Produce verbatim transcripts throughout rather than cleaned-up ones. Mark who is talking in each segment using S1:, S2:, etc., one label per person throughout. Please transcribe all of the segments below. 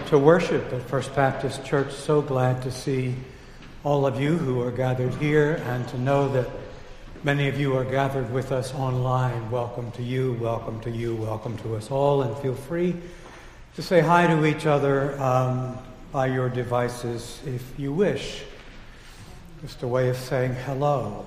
S1: to worship at First Baptist Church. So glad to see all of you who are gathered here and to know that many of you are gathered with us online. Welcome to you, welcome to you, welcome to us all, and feel free to say hi to each other um, by your devices if you wish. Just a way of saying hello.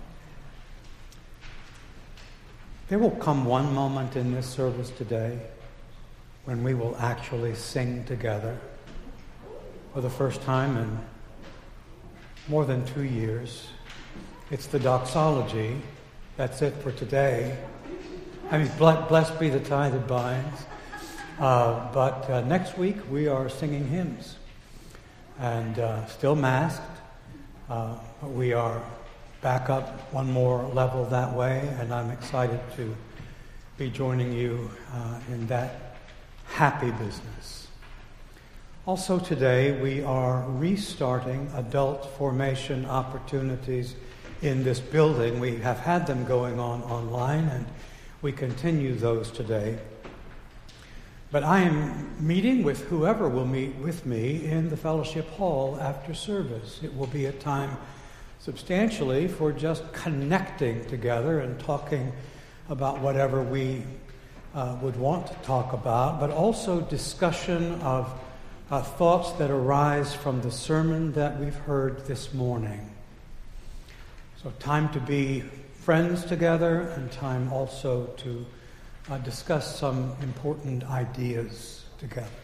S1: There will come one moment in this service today when we will actually sing together for the first time in more than two years. It's the doxology. That's it for today. I mean, blessed be the tie that binds. Uh, but uh, next week we are singing hymns. And uh, still masked. Uh, but we are back up one more level that way. And I'm excited to be joining you uh, in that happy business. Also today, we are restarting adult formation opportunities in this building. We have had them going on online, and we continue those today. But I am meeting with whoever will meet with me in the fellowship hall after service. It will be a time substantially for just connecting together and talking about whatever we Uh, would want to talk about, but also discussion of uh, thoughts that arise from the sermon that we've heard this morning. So time to be friends together and time also to uh, discuss some important ideas together.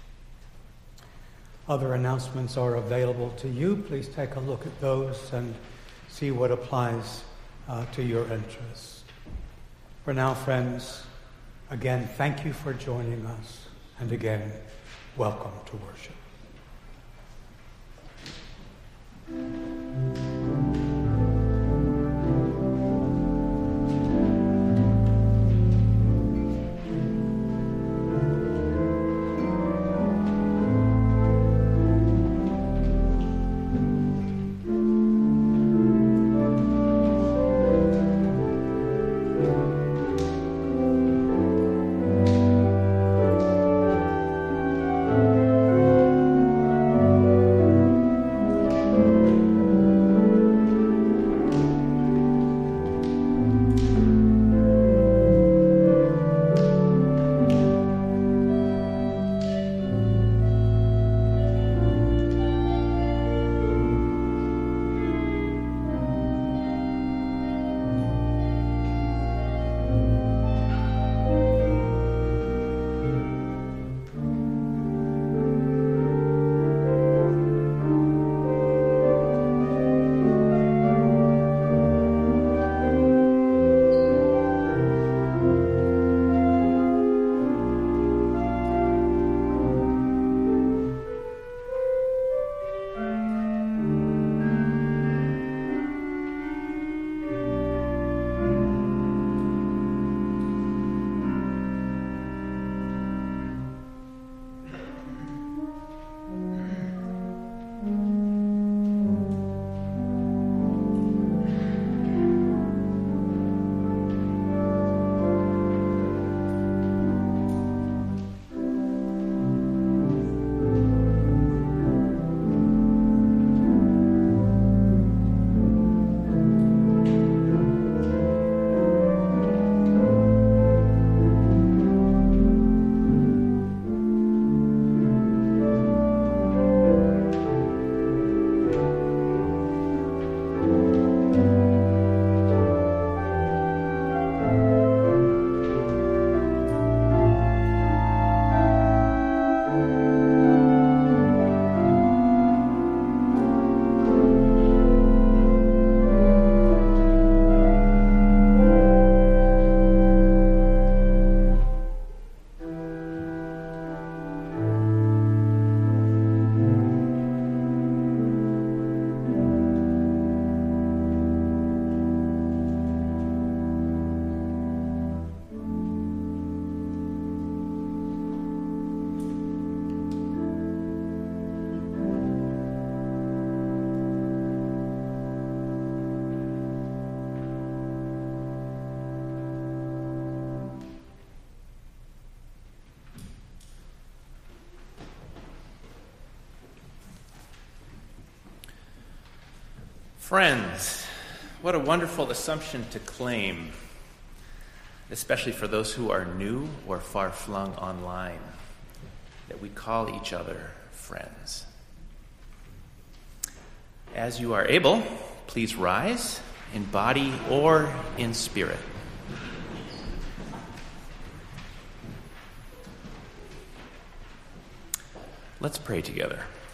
S1: Other announcements are available to you. Please take a look at those and see what applies uh, to your interests. For now, friends, again, thank you for joining us. And again, welcome to worship.
S2: Thank you. Friends, what a wonderful assumption to claim, especially for those who are new or far-flung online, that we call each other friends. As you are able, please rise in body or in spirit. Let's pray together.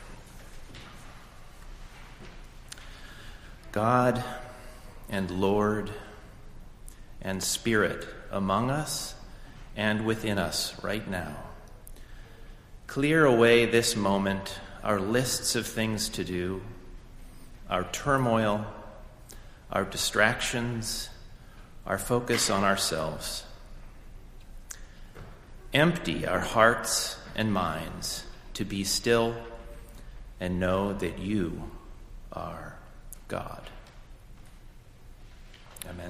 S2: God and Lord and Spirit among us and within us right now, clear away this moment our lists of things to do, our turmoil, our distractions, our focus on ourselves. Empty our hearts and minds to be still and know that you are God. Amen.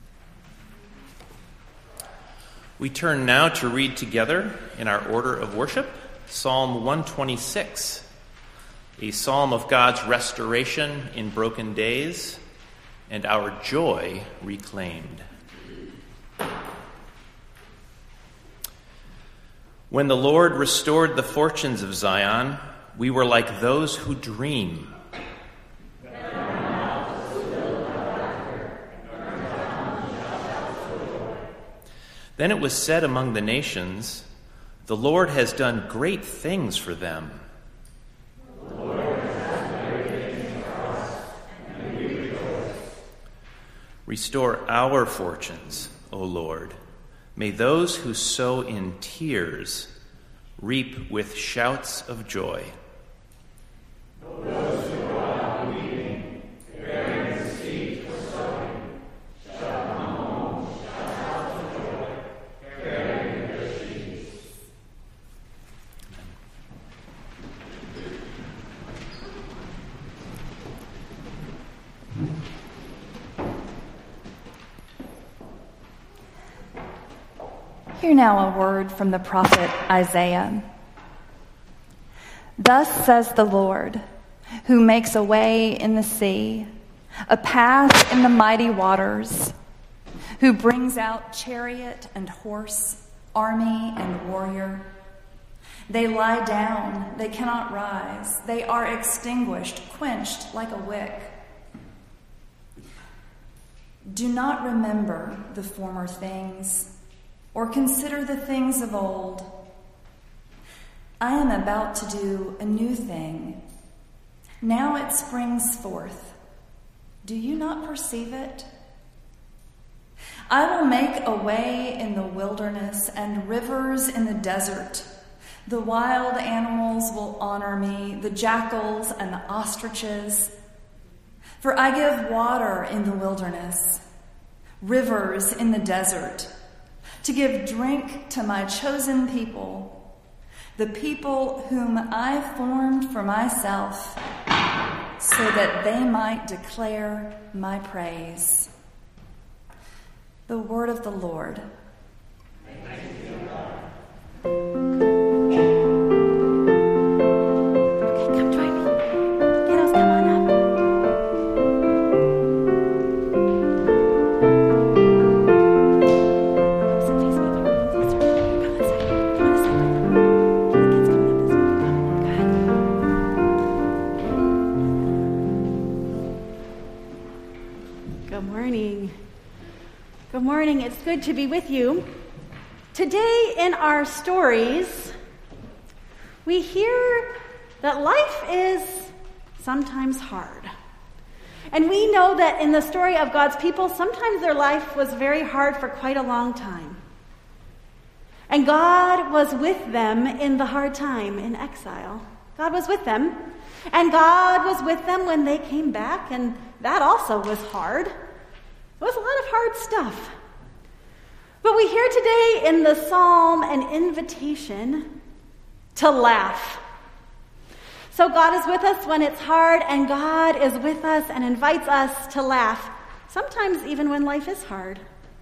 S2: We turn now to read together in our order of worship Psalm one twenty-six, a psalm of God's restoration in broken days and our joy reclaimed. When the Lord restored the fortunes of Zion, we were like those who dream. Then it was said among the nations, "The Lord has done great things for them." The Lord has done great things for us, and we rejoice. Restore our fortunes, O Lord. May those who sow in tears reap with shouts of joy. Those who go out weeping, bearing the seed for sowing, shall come home with shouts of joy, carrying their sheaves.
S3: Hear now a word from the prophet Isaiah. Thus says the Lord, who makes a way in the sea, a path in the mighty waters, who brings out chariot and horse, army and warrior. They lie down, they cannot rise. They are extinguished, quenched like a wick. Do not remember the former things, or consider the things of old. I am about to do a new thing. Now it springs forth. Do you not perceive it? I will make a way in the wilderness and rivers in the desert. The wild animals will honor me, the jackals and the ostriches. For I give water in the wilderness, rivers in the desert, to give drink to my chosen people, the people whom I formed for myself, so that they might declare my praise. The word of the Lord. Thanks be to God. Okay, come join me. Kiddos, come on up.
S4: Good morning. It's good to be with you. Today in our stories, we hear that life is sometimes hard. And we know that in the story of God's people, sometimes their life was very hard for quite a long time. And God was with them in the hard time in exile. God was with them. And God was with them when they came back, and that also was hard. It was a lot of hard stuff. But we hear today in the psalm an invitation to laugh. So God is with us when it's hard, and God is with us and invites us to laugh, sometimes even when life is hard.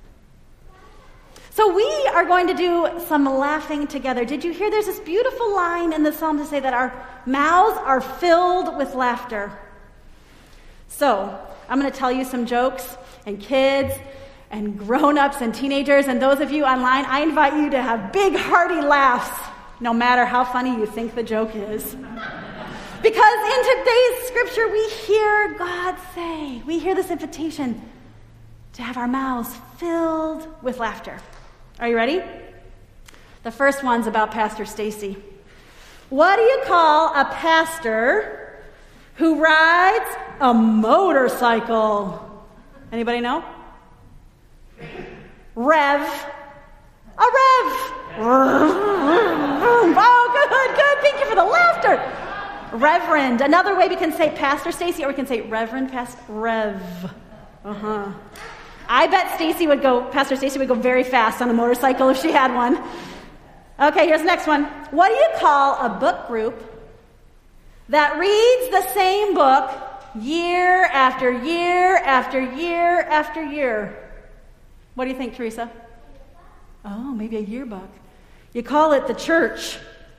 S4: So we are going to do some laughing together. Did you hear there's this beautiful line in the psalm to say that our mouths are filled with laughter? So, I'm going to tell you some jokes, and kids, and grown-ups, and teenagers, and those of you online, I invite you to have big, hearty laughs, no matter how funny you think the joke is. Because in today's scripture, we hear God say, we hear this invitation to have our mouths filled with laughter. Are you ready? The first one's about Pastor Stacy. What do you call a pastor who rides a motorcycle? Anybody know? Rev. A rev. Oh, good, good. Thank you for the laughter. Reverend. Another way we can say Pastor Stacy, or we can say Reverend Pastor Rev. Uh-huh. I bet Stacy would go, Pastor Stacy would go very fast on a motorcycle if she had one. Okay, here's the next one. What do you call a book group that reads the same book year after year after year after year? What do you think, Teresa? Oh, maybe a yearbook. You call it the church.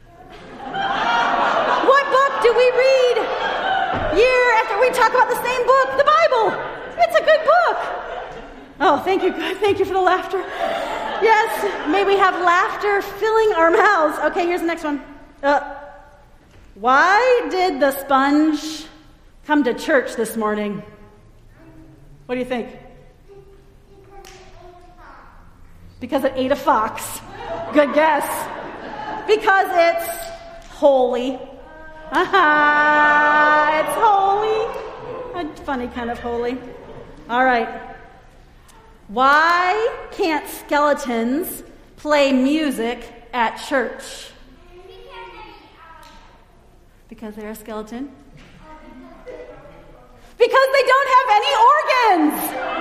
S4: What book do we read year after we talk about the same book? The Bible. It's a good book. Oh, thank you. Thank you for the laughter. Yes, may we have laughter filling our mouths. Okay, here's the next one. Uh, why did the sponge come to church this morning? What do you think? Because it ate a fox. Good guess. Because it's holy. Ah, it's holy. A funny kind of holy. All right. Why can't skeletons play music at church? Because they're a skeleton? Because they don't have any organs!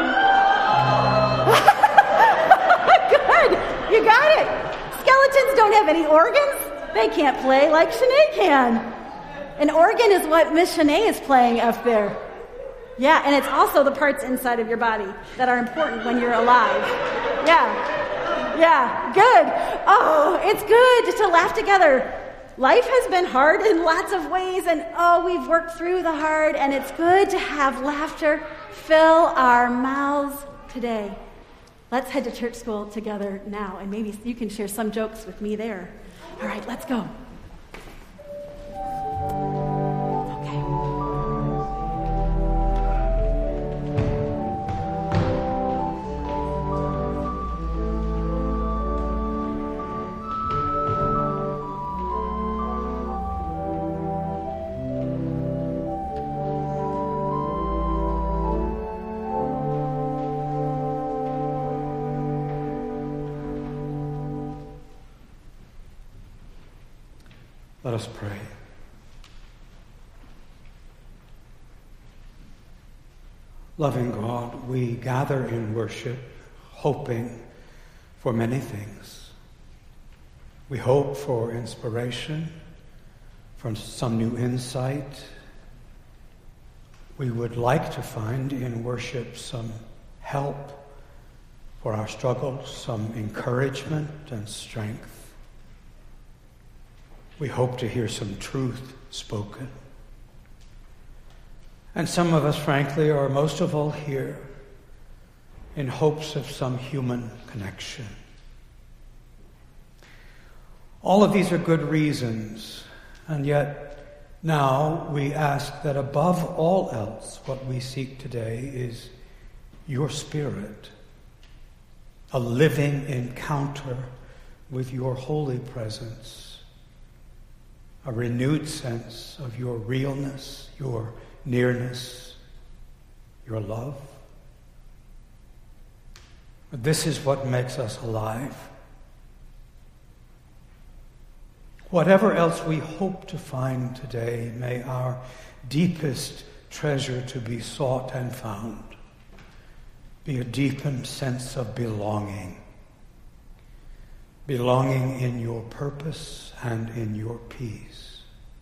S4: Good! You got it! Skeletons don't have any organs. They can't play like Shanae can. An organ is what Miss Shanae is playing up there. Yeah, and it's also the parts inside of your body that are important when you're alive. Yeah, yeah, good. Oh, it's good to laugh together. Life has been hard in lots of ways, and oh, we've worked through the hard, and it's good to have laughter fill our mouths today. Let's head to church school together now, and maybe you can share some jokes with me there. All right, let's go.
S1: Let us pray. Loving God, we gather in worship, hoping for many things. We hope for inspiration, for some new insight. We would like to find in worship some help for our struggles, some encouragement and strength. We hope to hear some truth spoken. And some of us, frankly, are most of all here in hopes of some human connection. All of these are good reasons, and yet now we ask that above all else, what we seek today is your Spirit, a living encounter with your holy presence, a renewed sense of your realness, your nearness, your love. This is what makes us alive. Whatever else we hope to find today, may our deepest treasure to be sought and found be a deepened sense of belonging. Belonging in your purpose and in your peace.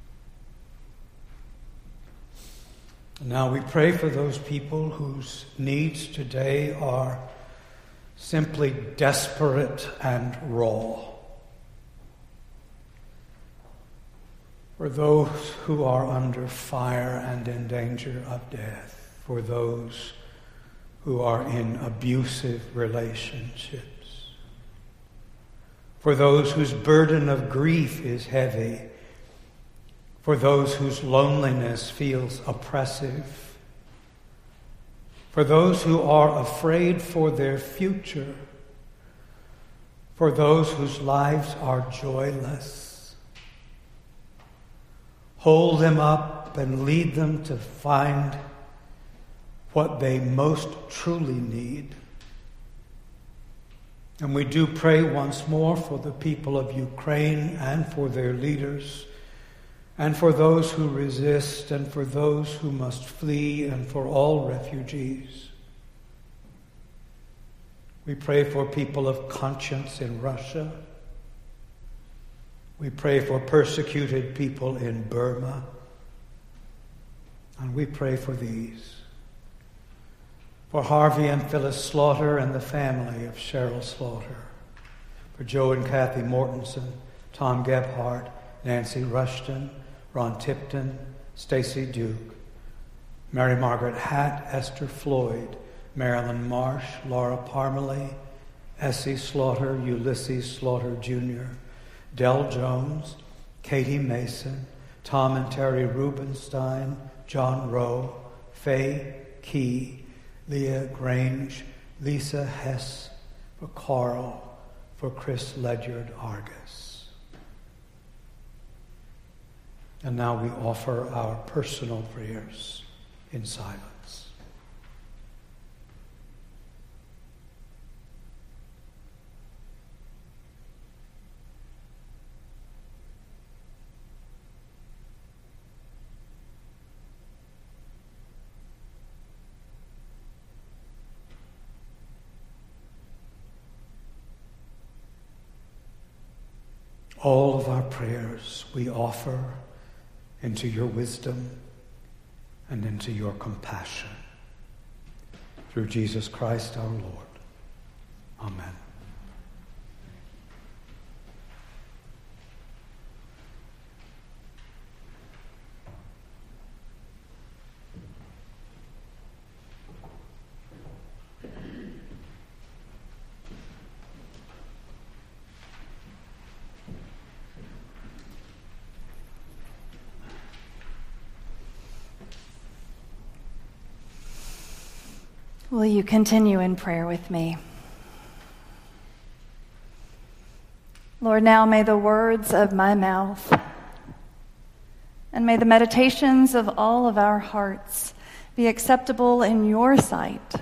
S1: Now we pray for those people whose needs today are simply desperate and raw. For those who are under fire and in danger of death. for those who are in abusive relationships, for those whose burden of grief is heavy, for those whose loneliness feels oppressive, for those who are afraid for their future, for those whose lives are joyless. Hold them up and lead them to find what they most truly need. And we do pray once more for the people of Ukraine and for their leaders, and for those who resist, and for those who must flee, and for all refugees. We pray for people of conscience in Russia. We pray for persecuted people in Burma. And we pray for these. For Harvey and Phyllis Slaughter and the family of Cheryl Slaughter. For Joe and Kathy Mortensen, Tom Gebhardt, Nancy Rushton, Ron Tipton, Stacy Duke, Mary Margaret Hatt, Esther Floyd, Marilyn Marsh, Laura Parmalee, Essie Slaughter, Ulysses Slaughter Junior, Del Jones, Katie Mason, Tom and Terry Rubenstein, John Rowe, Faye Key, Leah Grange, Lisa Hess, for Carl, for Chris Ledyard Argus. And now we offer our personal prayers in silence. All of our prayers we offer into your wisdom and into your compassion. Through Jesus Christ our Lord. Amen.
S3: Will you continue in prayer with me? Lord, now may the words of my mouth and may the meditations of all of our hearts be acceptable in your sight.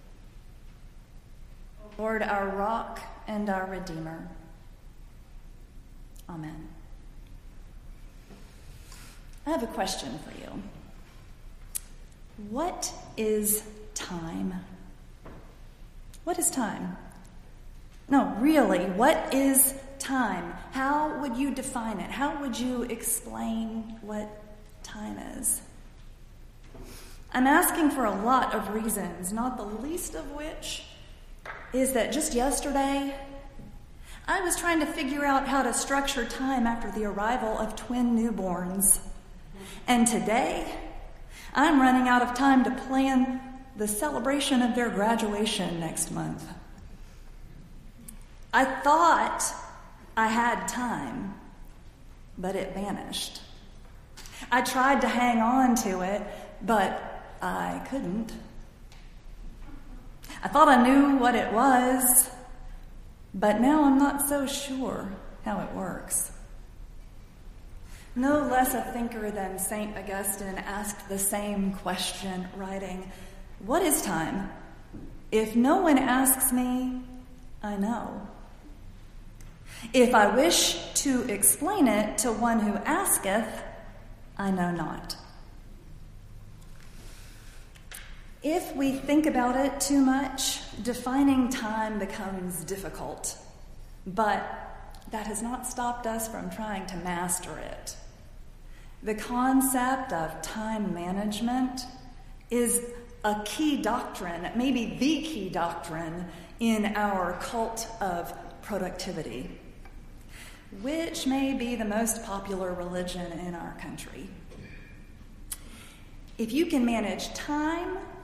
S3: Lord, our rock and our Redeemer. Amen. I have a question for you. What is time? What is time? No, really, what is time? How would you define it? How would you explain what time is? I'm asking for a lot of reasons, not the least of which is that just yesterday, I was trying to figure out how to structure time after the arrival of twin newborns. And today, I'm running out of time to plan the celebration of their graduation next month. I thought I had time, but it vanished. I tried to hang on to it, but I couldn't. I thought I knew what it was, but now I'm not so sure how it works. No less a thinker than Saint Augustine asked the same question, writing, "What is time? If no one asks me, I know. If I wish to explain it to one who asketh, I know not." If we think about it too much, defining time becomes difficult. But that has not stopped us from trying to master it. The concept of time management is a key doctrine, maybe the key doctrine, in our cult of productivity, which may be the most popular religion in our country. If you can manage time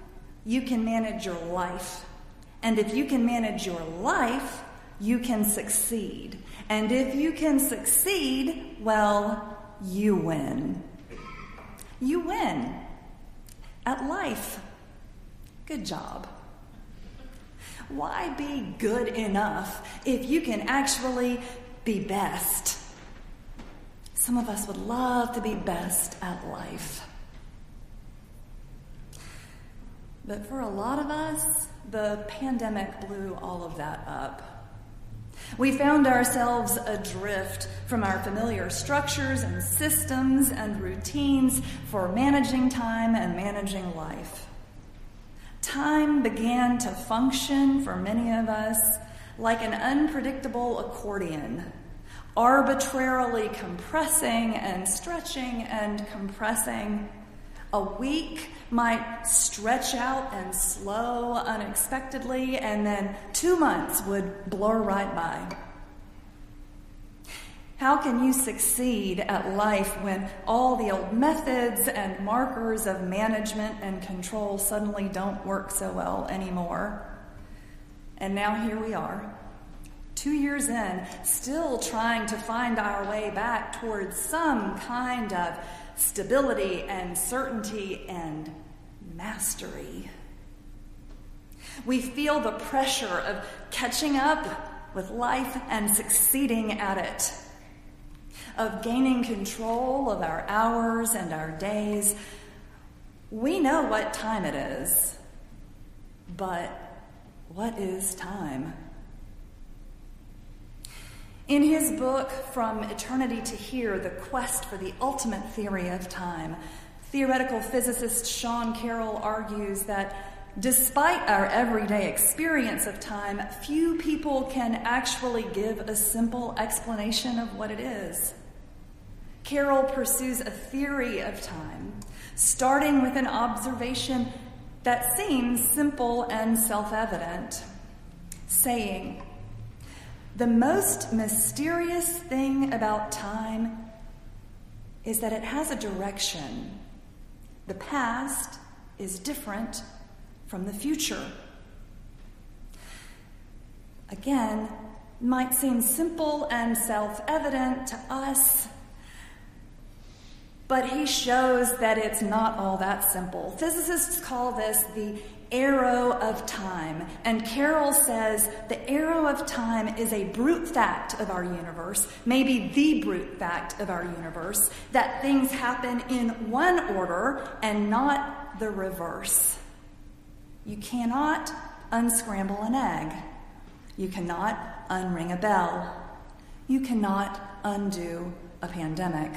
S3: you can manage your life. And if you can manage your life, you can succeed. And if you can succeed, well, you win. You win at life. Good job. Why be good enough if you can actually be best? Some of us would love to be best at life. But for a lot of us, the pandemic blew all of that up. We found ourselves adrift from our familiar structures and systems and routines for managing time and managing life. Time began to function for many of us like an unpredictable accordion, arbitrarily compressing and stretching and compressing. A week might stretch out and slow unexpectedly, and then two months would blur right by. How can you succeed at life when all the old methods and markers of management and control suddenly don't work so well anymore? And now here we are, two years in, still trying to find our way back towards some kind of stability and certainty and mastery. We feel the pressure of catching up with life and succeeding at it, of gaining control of our hours and our days. We know what time it is, but what is time? In his book, From Eternity to Here, The Quest for the Ultimate Theory of Time, theoretical physicist Sean Carroll argues that despite our everyday experience of time, few people can actually give a simple explanation of what it is. Carroll pursues a theory of time, starting with an observation that seems simple and self-evident, saying, "The most mysterious thing about time is that it has a direction. The past is different from the future." Again, might seem simple and self-evident to us, but he shows that it's not all that simple. Physicists call this the arrow of time, and Carroll says the arrow of time is a brute fact of our universe, maybe the brute fact of our universe, that things happen in one order and not the reverse. You cannot unscramble an egg. You cannot unring a bell. You cannot undo a pandemic.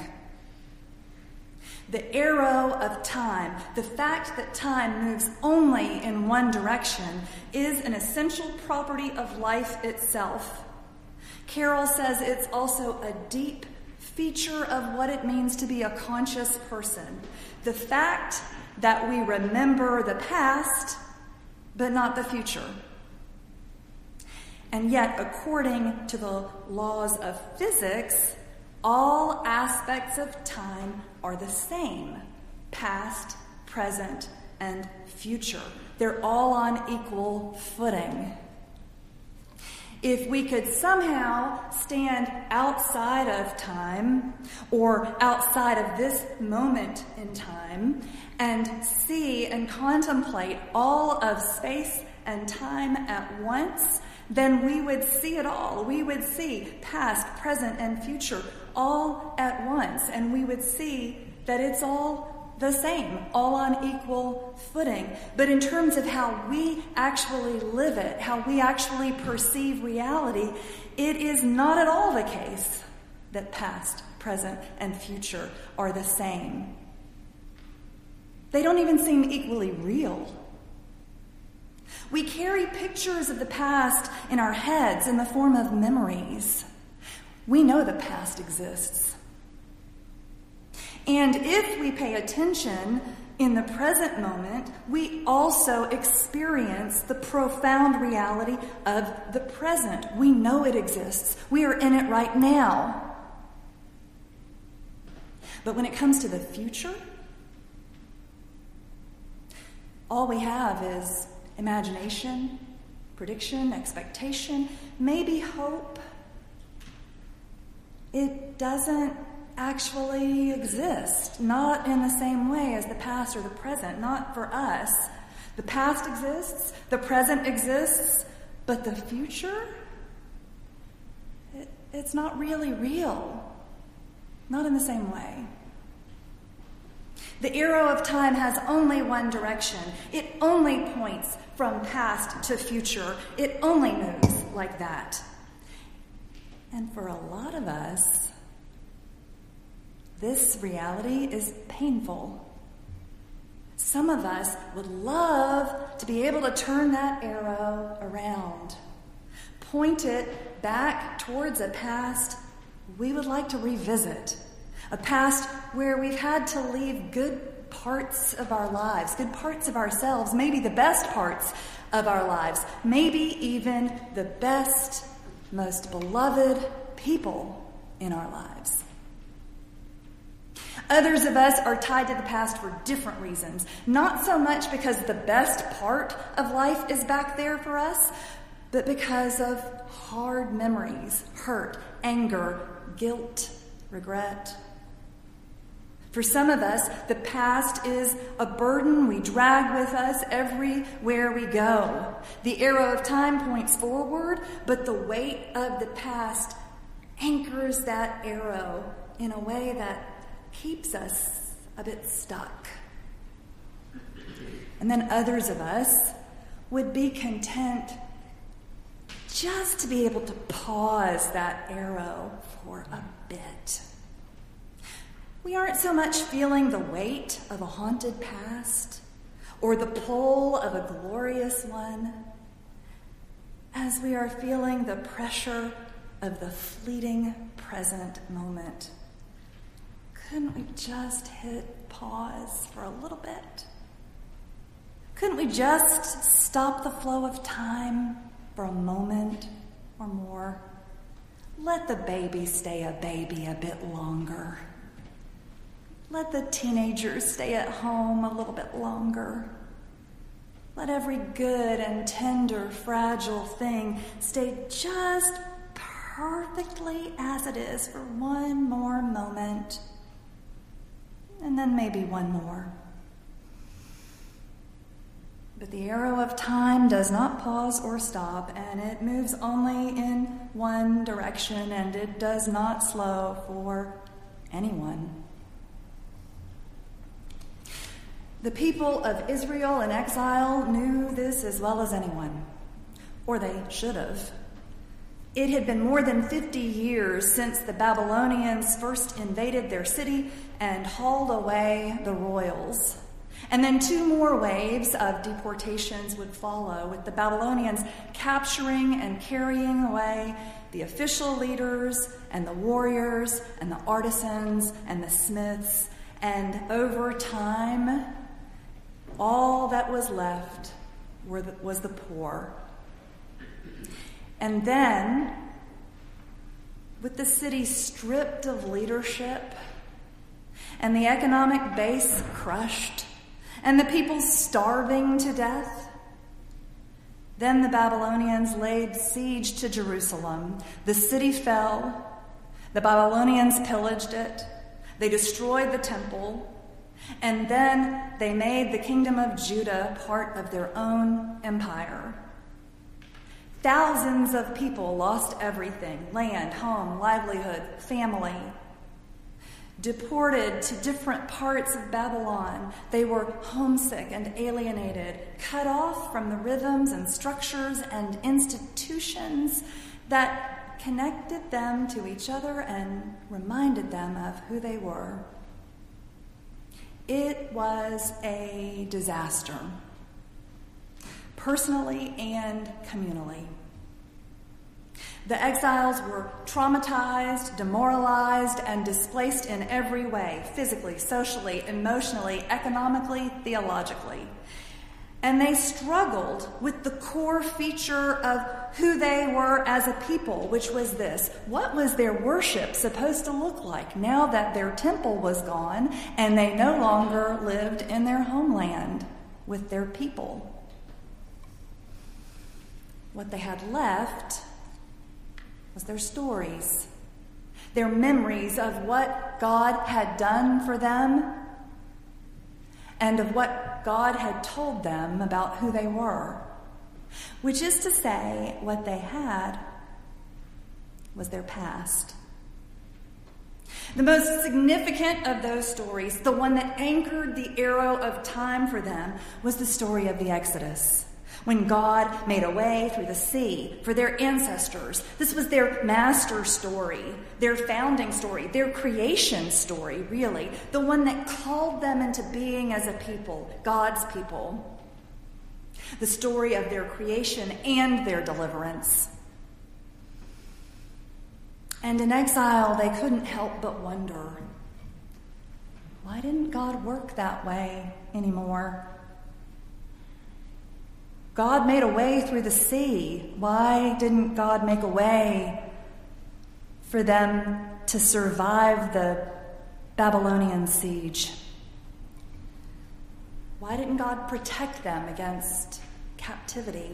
S3: The arrow of time, the fact that time moves only in one direction, is an essential property of life itself. Carroll says it's also a deep feature of what it means to be a conscious person. The fact that we remember the past, but not the future. And yet, according to the laws of physics, all aspects of time are the same: past, present, and future. They're all on equal footing. If we could somehow stand outside of time, or outside of this moment in time, and see and contemplate all of space and time at once, then we would see it all. We would see past, present, and future all at once, and we would see that it's all the same, all on equal footing. But in terms of how we actually live it, how we actually perceive reality, it is not at all the case that past, present, and future are the same. They don't even seem equally real. We carry pictures of the past in our heads in the form of memories. We know the past exists. And if we pay attention in the present moment, we also experience the profound reality of the present. We know it exists. We are in it right now. But when it comes to the future, all we have is imagination, prediction, expectation, maybe hope. It doesn't actually exist, not in the same way as the past or the present, not for us. The past exists, the present exists, but the future, it, it's not really real, not in the same way. The arrow of time has only one direction. It only points from past to future. It only moves like that. And for a lot of us, this reality is painful. Some of us would love to be able to turn that arrow around, point it back towards a past we would like to revisit, a past where we've had to leave good parts of our lives, good parts of ourselves, maybe the best parts of our lives, maybe even the best, most beloved people in our lives. Others of us are tied to the past for different reasons. Not so much because the best part of life is back there for us, but because of hard memories, hurt, anger, guilt, regret. For some of us, the past is a burden we drag with us everywhere we go. The arrow of time points forward, but the weight of the past anchors that arrow in a way that keeps us a bit stuck. And then others of us would be content just to be able to pause that arrow for a bit. We aren't so much feeling the weight of a haunted past or the pull of a glorious one as we are feeling the pressure of the fleeting present moment. Couldn't we just hit pause for a little bit? Couldn't we just stop the flow of time for a moment or more? Let the baby stay a baby a bit longer. Let the teenagers stay at home a little bit longer. Let every good and tender, fragile thing stay just perfectly as it is for one more moment. And then maybe one more. But the arrow of time does not pause or stop, and it moves only in one direction, and it does not slow for anyone. The people of Israel in exile knew this as well as anyone, or they should have. It had been more than fifty years since the Babylonians first invaded their city and hauled away the royals. And then two more waves of deportations would follow, with the Babylonians capturing and carrying away the official leaders and the warriors and the artisans and the smiths. And over time, all that was left were the, was the poor. And then, with the city stripped of leadership and the economic base crushed and the people starving to death, then the Babylonians laid siege to Jerusalem. The city fell. The Babylonians pillaged it. They destroyed the temple. And then they made the kingdom of Judah part of their own empire. Thousands of people lost everything: land, home, livelihood, family. Deported to different parts of Babylon, they were homesick and alienated, cut off from the rhythms and structures and institutions that connected them to each other and reminded them of who they were. It was a disaster, personally and communally. The exiles were traumatized, demoralized, and displaced in every way: physically, socially, emotionally, economically, theologically. And they struggled with the core feature of who they were as a people, which was this: what was their worship supposed to look like now that their temple was gone and they no longer lived in their homeland? with their people. What they had left was their stories, their memories of what God had done for them and of what God had told them about who they were, which is to say, what they had was their past. The most significant of those stories, the one that anchored the arrow of time for them, was the story of the Exodus, when God made a way through the sea for their ancestors. This was their master story, their founding story, their creation story, really, the one that called them into being as a people, God's people. The story of their creation and their deliverance. And in exile, they couldn't help but wonder, why didn't God work that way anymore? God made a way through the sea. Why didn't God make a way for them to survive the Babylonian siege? Why didn't God protect them against captivity?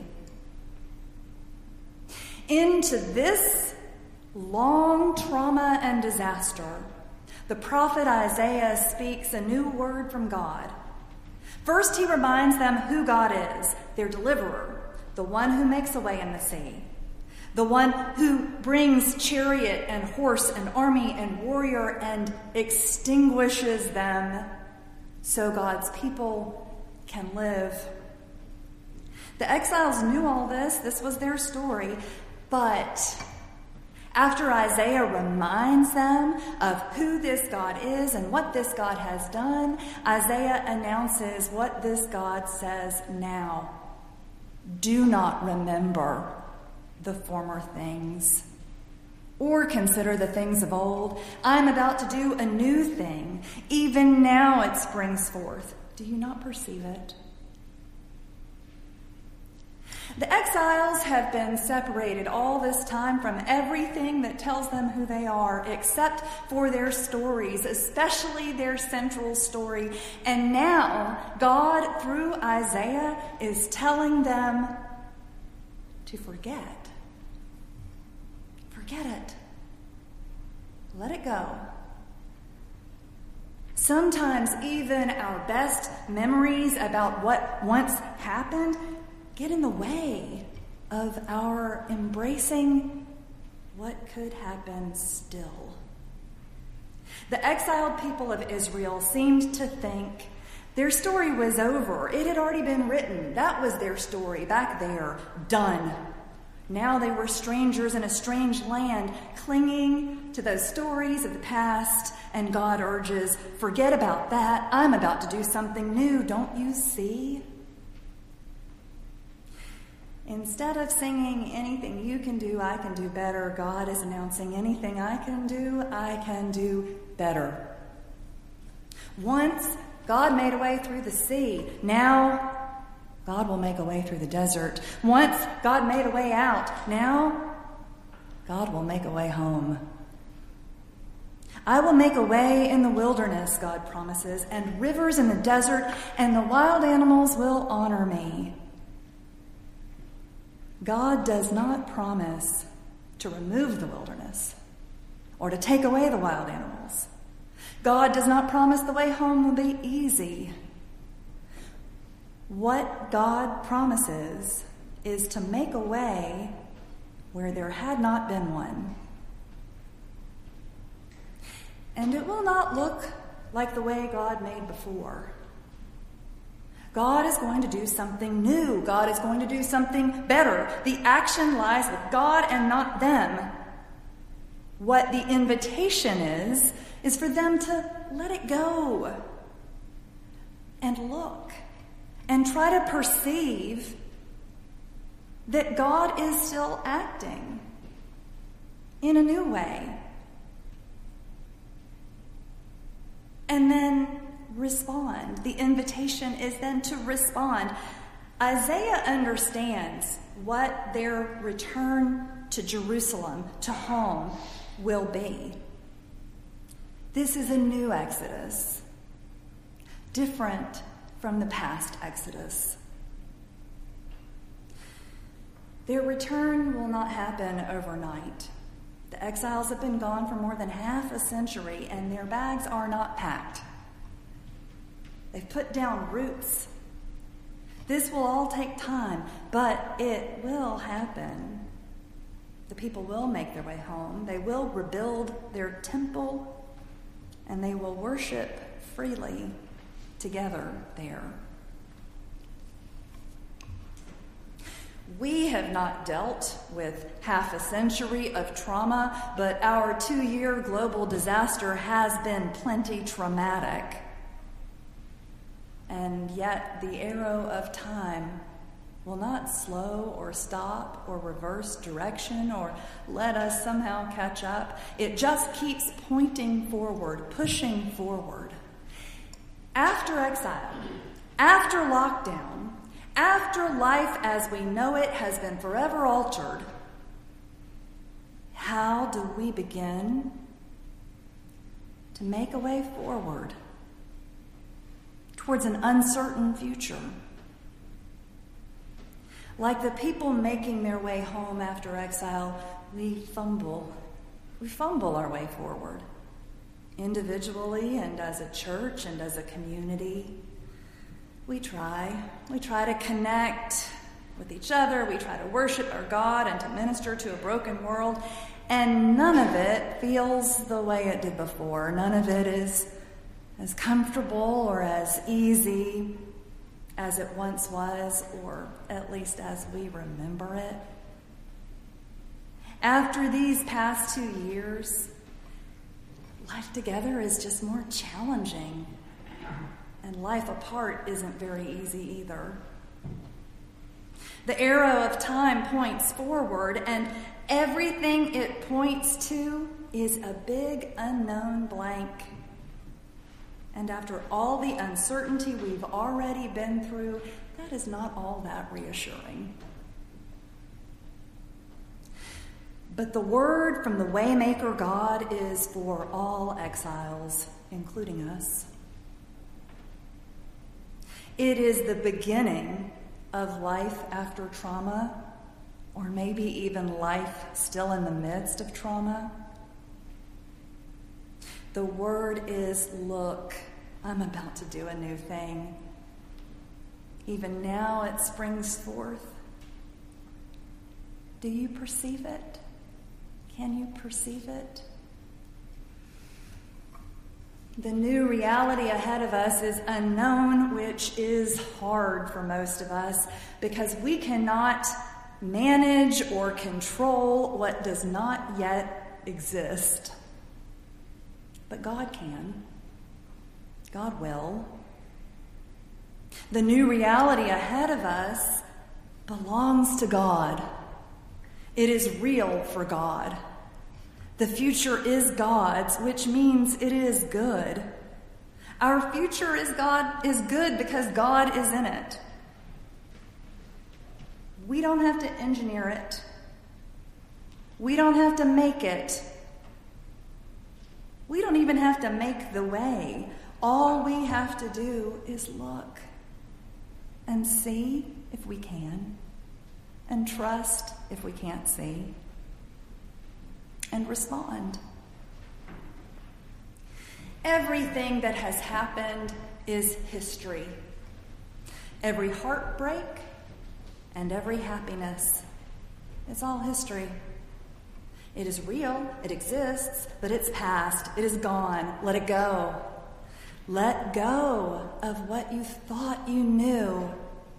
S3: Into this long trauma and disaster, the prophet Isaiah speaks a new word from God. First, he reminds them who God is, their deliverer, the one who makes a way in the sea, the one who brings chariot and horse and army and warrior and extinguishes them so God's people can live. The exiles knew all this. This was their story. But after Isaiah reminds them of who this God is and what this God has done, Isaiah announces what this God says now. Do not remember the former things, or consider the things of old. I'm about to do a new thing. Even now it springs forth. Do you not perceive it? The exiles have been separated all this time from everything that tells them who they are, except for their stories, especially their central story. And now, God, through Isaiah, is telling them to forget. Forget it. Let it go. Sometimes even our best memories about what once happened get in the way of our embracing what could happen still. The exiled people of Israel seemed to think their story was over. It had already been written. That was their story back there. Done. Now they were strangers in a strange land, clinging to those stories of the past, and God urges, forget about that. I'm about to do something new. Don't you see? Instead of singing, anything you can do, I can do better, God is announcing, anything I can do, I can do better. Once, God made a way through the sea. Now, God will make a way through the desert. Once, God made a way out. Now, God will make a way home. I will make a way in the wilderness, God promises, and rivers in the desert, and the wild animals will honor me. God does not promise to remove the wilderness or to take away the wild animals. God does not promise the way home will be easy. What God promises is to make a way where there had not been one. And it will not look like the way God made before. God is going to do something new. God is going to do something better. The action lies with God and not them. What the invitation is, is for them to let it go and look and try to perceive that God is still acting in a new way. And then respond. The invitation is then to respond. Isaiah understands what their return to Jerusalem, to home, will be. This is a new Exodus, different from the past Exodus. Their return will not happen overnight. The exiles have been gone for more than half a century, and their bags are not packed. They've put down roots. This will all take time, but it will happen. The people will make their way home. They will rebuild their temple, and they will worship freely together there. We have not dealt with half a century of trauma, but our two-year global disaster has been plenty traumatic. And yet the arrow of time will not slow or stop or reverse direction or let us somehow catch up. It just keeps pointing forward, pushing forward. After exile, after lockdown, after life as we know it has been forever altered, how do we begin to make a way forward towards an uncertain future? Like the people making their way home after exile, we fumble. We fumble our way forward, individually and as a church and as a community. We try. We try to connect with each other. We try to worship our God and to minister to a broken world. And none of it feels the way it did before. None of it is as comfortable or as easy as it once was, or at least as we remember it. After these past two years, life together is just more challenging. And life apart isn't very easy either. The arrow of time points forward, and everything it points to is a big unknown blank. And after all the uncertainty we've already been through, that is not all that reassuring. But the word from the Waymaker God is for all exiles, including us. It is the beginning of life after trauma, or maybe even life still in the midst of trauma. The word is, look, I'm about to do a new thing. Even now it springs forth. Do you perceive it? Can you perceive it? The new reality ahead of us is unknown, which is hard for most of us because we cannot manage or control what does not yet exist. But God can. God will. The new reality ahead of us belongs to God. It is real for God. The future is God's, which means it is good. Our future is God is good because God is in it. We don't have to engineer it. We don't have to make it. We don't even have to make the way. All we have to do is look and see if we can, and trust if we can't see, and respond. Everything that has happened is history. Every heartbreak and every happiness. It's all history. It is real, it exists, but it's past. It is gone. Let it go. Let go of what you thought you knew.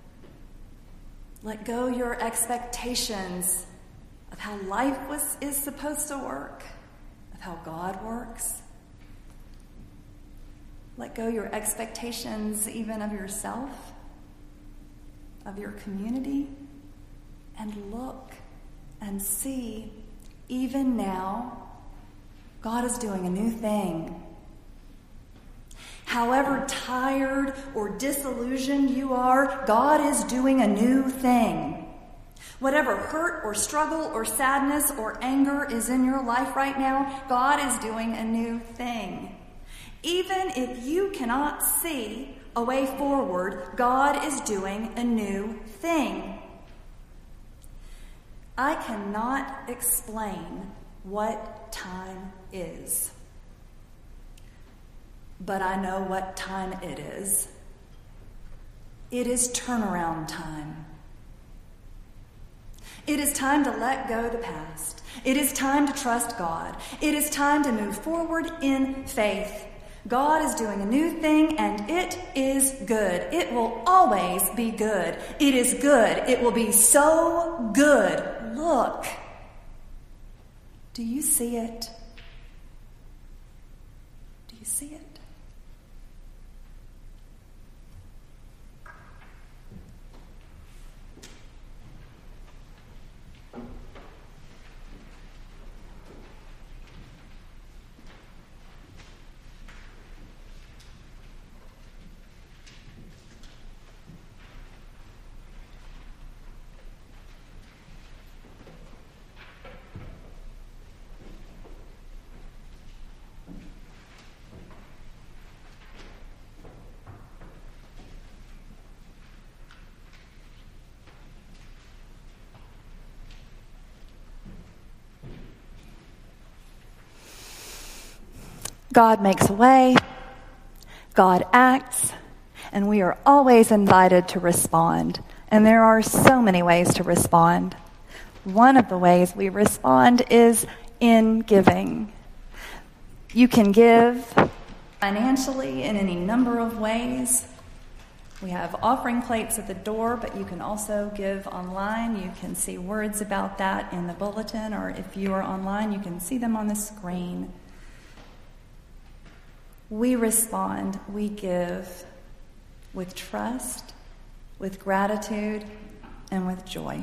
S3: Let go your expectations of how life was is supposed to work, of how God works. Let go your expectations even of yourself, of your community, and look and see, even now, God is doing a new thing. However tired or disillusioned you are, God is doing a new thing. Whatever hurt or struggle or sadness or anger is in your life right now, God is doing a new thing. Even if you cannot see a way forward. God is doing a new thing. I cannot explain what time is, but I know what time it is. It is turnaround time. It is time to let go of the past. It is time to trust God. It is time to move forward in faith. God is doing a new thing, and it is good. It will always be good. It is good. It will be so good. Look. Do you see it? Do you see it? God makes a way, God acts, and we are always invited to respond. And there are so many ways to respond. One of the ways we respond is in giving. You can give financially in any number of ways. We have offering plates at the door, but you can also give online. You can see words about that in the bulletin, or if you are online, you can see them on the screen. We respond, we give with trust, with gratitude, and with joy.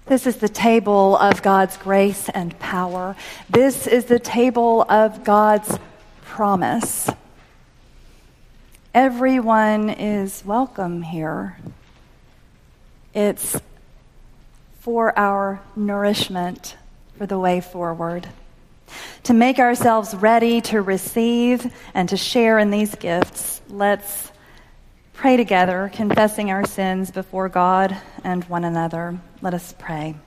S3: This is the table of God's grace and power. This is the table of God's promise. Everyone is welcome here. It's for our nourishment for the way forward. To make ourselves ready to receive and to share in these gifts, let's pray together, confessing our sins before God and one another. Let us pray.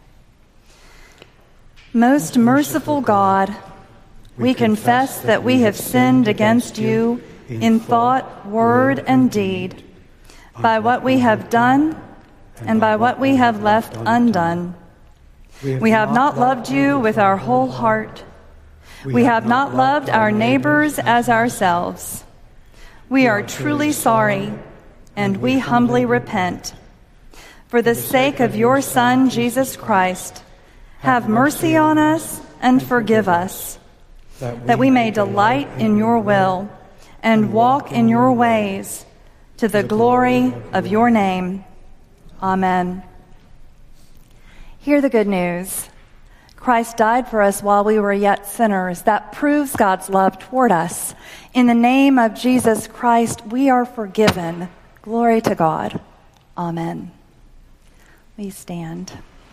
S3: Most merciful God, we confess that we have sinned against you in thought, word, and deed, by what we have done and by what we have left undone. We have not loved you with our whole heart. We have not loved our neighbors as ourselves. We are truly sorry, and we humbly repent. For the sake of your Son, Jesus Christ, have mercy on us and forgive us, that we may delight in your will and walk in your ways to the glory of your name. Amen. Hear the good news. Christ died for us while we were yet sinners. That proves God's love toward us. In the name of Jesus Christ, we are forgiven. Glory to God. Amen. We stand.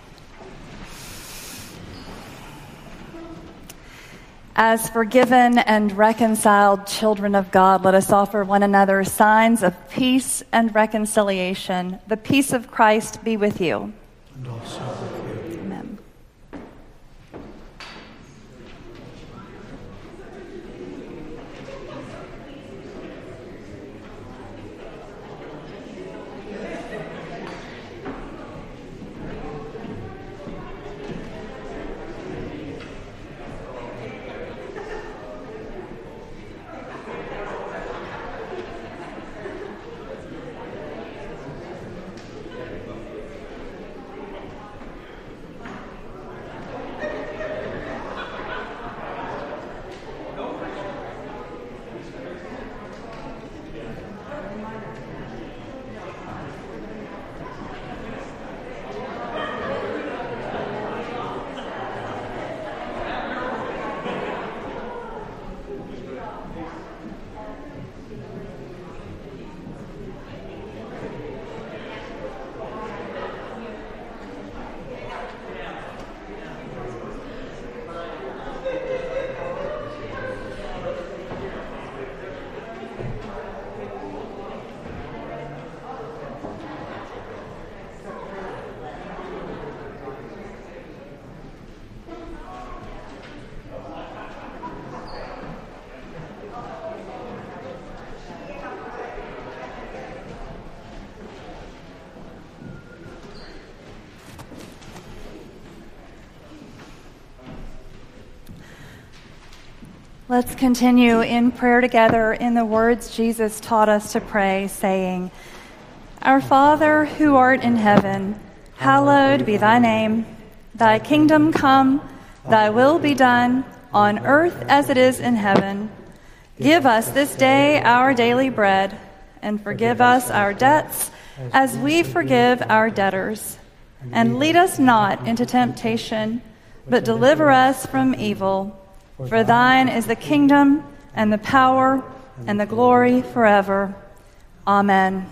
S3: As forgiven and reconciled children of God, let us offer one another signs of peace and reconciliation. The peace of Christ be with you.
S1: And also with you.
S3: Amen. Let's continue in prayer together in the words Jesus taught us to pray, saying, Our Father, who art in heaven, hallowed be thy name. Thy kingdom come, thy will be done, on earth as it is in heaven. Give us this day our daily bread, and forgive us our debts as we forgive our debtors. And lead us not into temptation, but deliver us from evil. For thine is the kingdom, and the power, and the glory forever. Amen.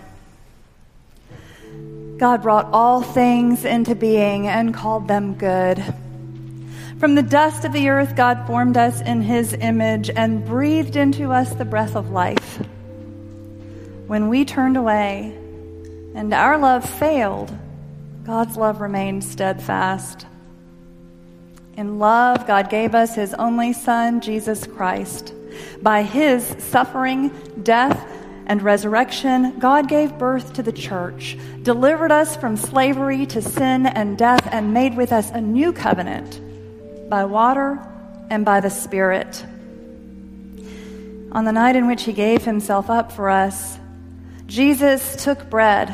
S3: God brought all things into being and called them good. From the dust of the earth, God formed us in his image and breathed into us the breath of life. When we turned away and our love failed, God's love remained steadfast. In love, God gave us his only Son, Jesus Christ. By his suffering, death, and resurrection, God gave birth to the church, delivered us from slavery to sin and death, and made with us a new covenant by water and by the Spirit. On the night in which he gave himself up for us, Jesus took bread.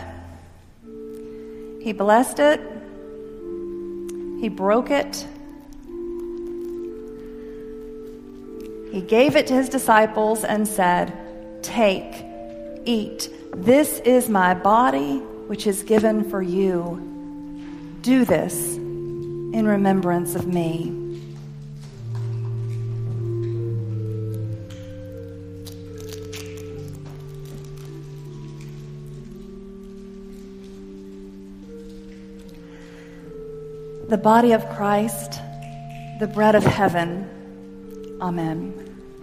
S3: He blessed it. He broke it. He gave it to his disciples and said, Take, eat. This is my body, which is given for you. Do this in remembrance of me. The body of Christ, the bread of heaven. Amen.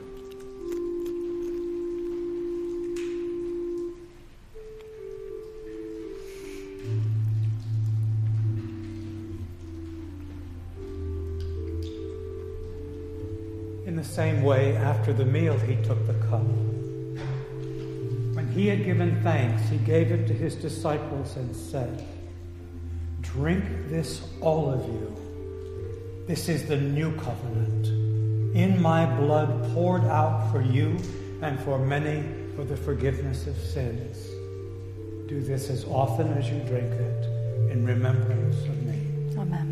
S1: In the same way, after the meal, he took the cup. When he had given thanks, he gave it to his disciples and said, "Drink this, all of you. This is the new covenant, in my blood poured out for you and for many for the forgiveness of sins. Do this as often as you drink it in remembrance of me."
S3: Amen.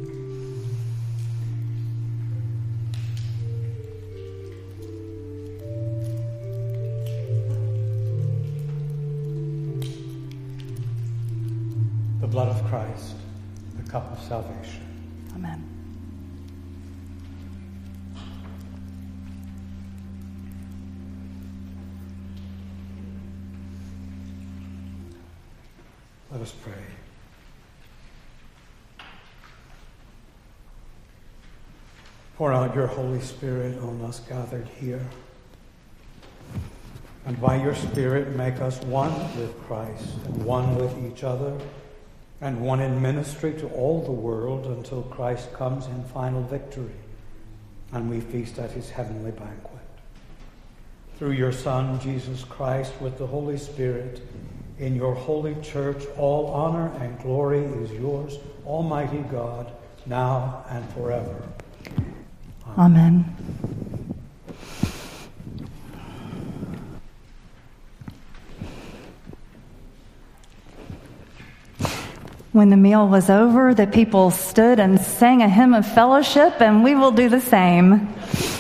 S1: The blood of Christ, the cup of salvation.
S3: Amen.
S1: Let us pray. Pour out your Holy Spirit on us gathered here. And by your Spirit make us one with Christ and one with each other and one in ministry to all the world until Christ comes in final victory and we feast at his heavenly banquet. Through your Son, Jesus Christ, with the Holy Spirit, in your holy church, all honor and glory is yours, Almighty God, now and forever.
S3: Amen. When the meal was over, the people stood and sang a hymn of fellowship, and we will do the same.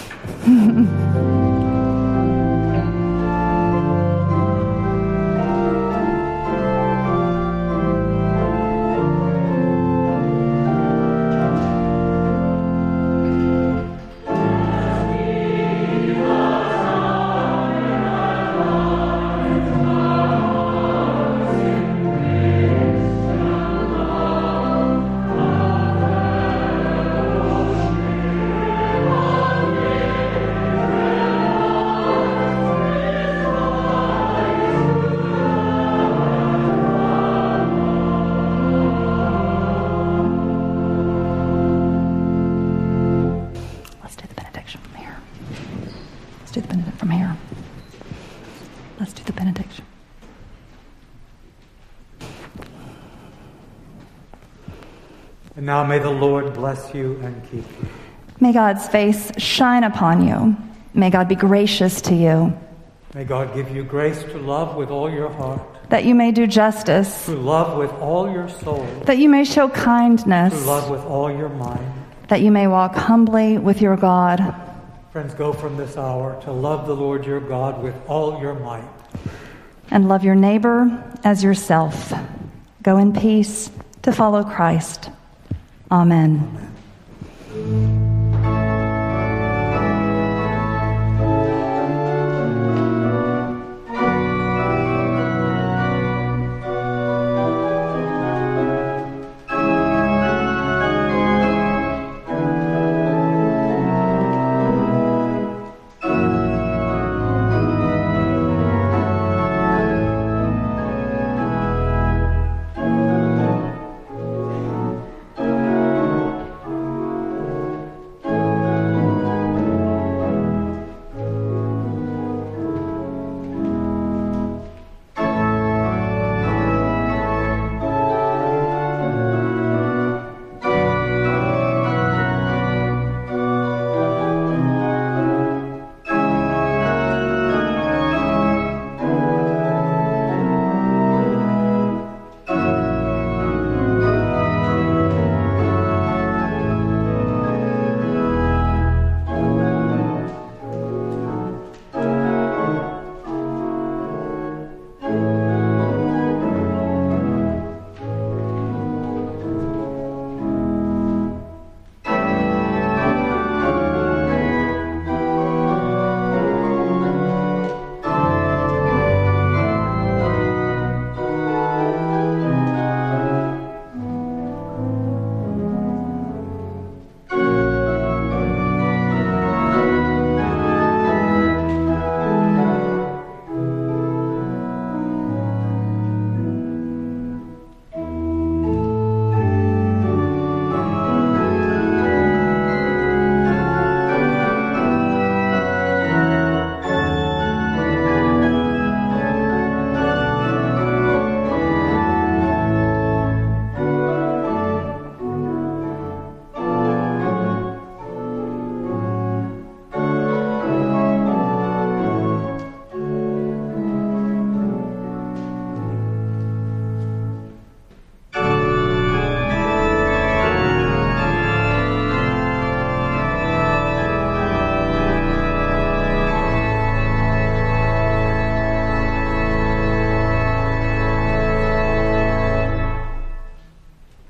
S1: And now may the Lord bless you and keep you.
S3: May God's face shine upon you. May God be gracious to you.
S1: May God give you grace to love with all your heart,
S3: that you may do justice,
S1: to love with all your soul,
S3: that you may show kindness,
S1: to love with all your mind,
S3: that you may walk humbly with your God.
S1: Friends, go from this hour to love the Lord your God with all your might.
S3: And love your neighbor as yourself. Go in peace to follow Christ. Amen.
S1: Amen.